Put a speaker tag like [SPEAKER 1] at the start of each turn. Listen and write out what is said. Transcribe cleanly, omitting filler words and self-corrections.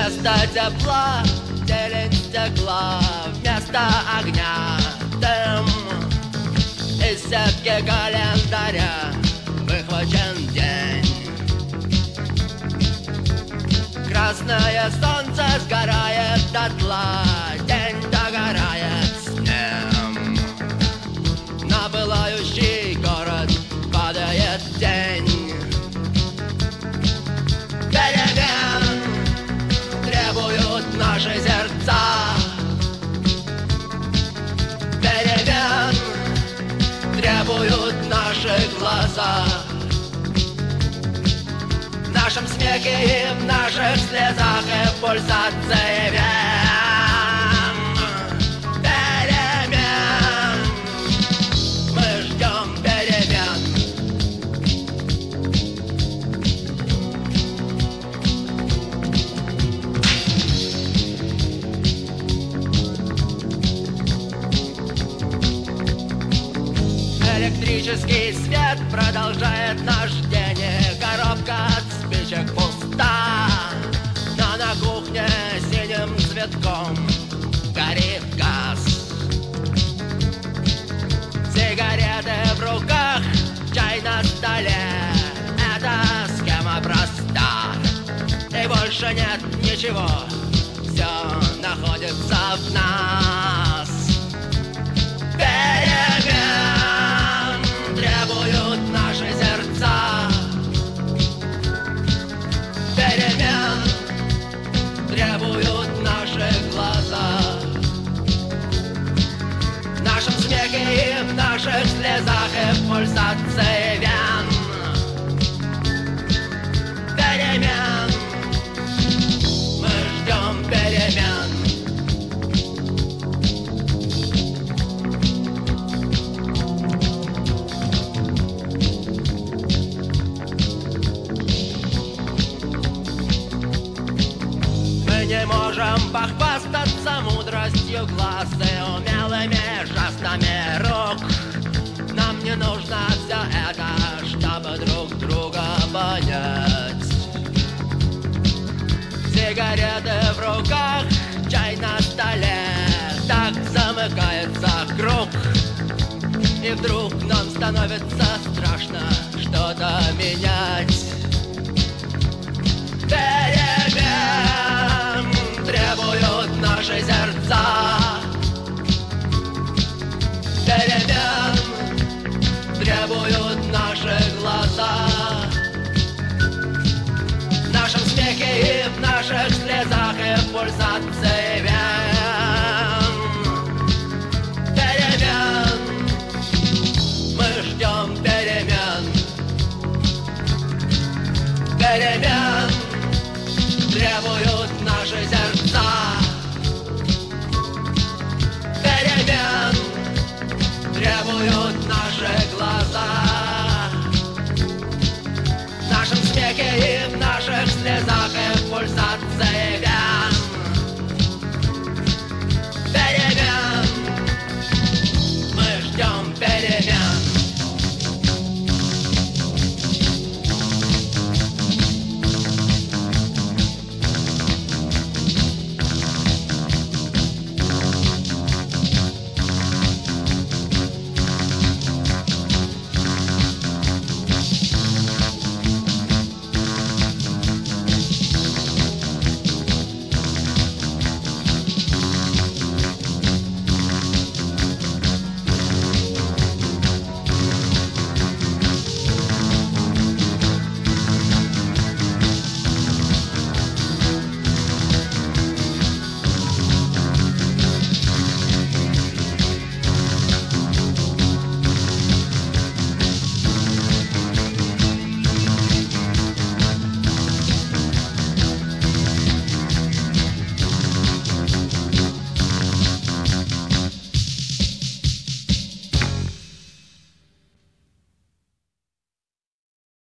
[SPEAKER 1] Вместо тепла зелень стекла, вместо огня дым. Из сетки календаря выхвачен день. Красное солнце сгорает дотла, день догорает с ним. На пылающий город падает тень. Перемен требуют наши сердца. Перемен требуют наши глаза. В нашем смехе и в наших слезах и в пульсации вен. Перемен. Мы ждем перемен. Электрический свет продолжает наш день. Коробка от спичек пуста, но на кухне синим цветком горит газ. Сигареты в руках, чай на столе. Эта схема проста, и больше нет ничего. Все находится в нас. Перемен требуют наши сердца. Перемен требуют наши глаза. В нашем смехе и в наших слезах и в пульсации вен. Перемен. Мы ждем перемен. Не можем похвастаться мудростью глаз и умелыми жестами рук. Нам не нужно все это, чтобы друг друга понять. Сигареты в руках, чай на столе. Так замыкается круг. И вдруг нам становится страшно что-то менять. Перемен требуют наши сердца. Перемен требуют наши глаза. В нашем смехе и в наших слезах и в пульсации вен. Перемен. Мы ждем перемен. Перемен требуют наши сердца. Перемен требуют наши глаза. В нашем смехе и в наших слезах